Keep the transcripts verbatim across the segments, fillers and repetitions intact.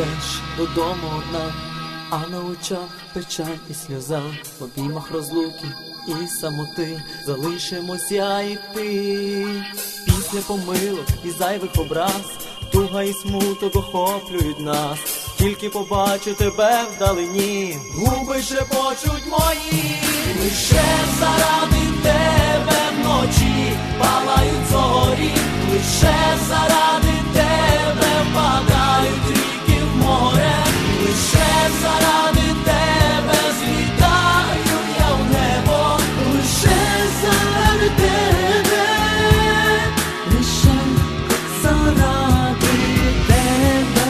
йдеш додому одна, а на очах печаль і сльоза, в обіймах розлуки і самоти, залишимось я і ти. Після помилок і зайвих образ, туга і смуток охоплюють нас. Тільки побачу тебе вдалині, губи шепочуть мої. Лише заради тебе вночі палають зорі, лише заради тебе впадають ріки в море, лише заради тебе злітаю я в небо, лише заради тебе, лише заради тебе.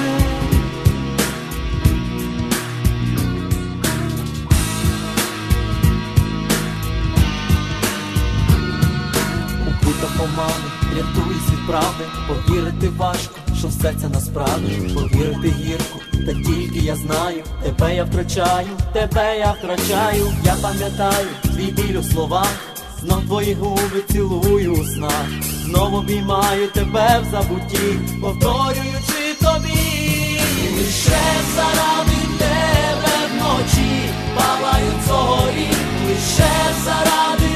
У путах омани рятуюсь від правди, повірити важко, що все це насправді, повірити гірко, та тільки я знаю, тебе я втрачаю, тебе я втрачаю. Я пам'ятаю твій біль у словах, знов твої губи цілую у снах, знов обіймаю тебе в забутті, повторюючи тобі. Лише заради тебе вночі палають зорі, лише заради